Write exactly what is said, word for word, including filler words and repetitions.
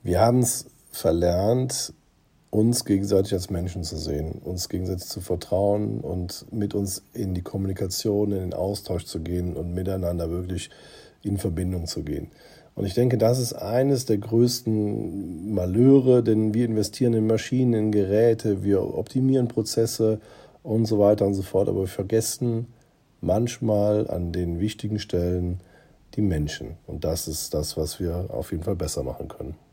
Wir haben es verlernt, uns gegenseitig als Menschen zu sehen, uns gegenseitig zu vertrauen und mit uns in die Kommunikation, in den Austausch zu gehen und miteinander wirklich in Verbindung zu gehen. Und ich denke, das ist eines der größten Malheure, denn wir investieren in Maschinen, in Geräte, wir optimieren Prozesse und so weiter und so fort, aber wir vergessen manchmal an den wichtigen Stellen die Menschen. Und das ist das, was wir auf jeden Fall besser machen können.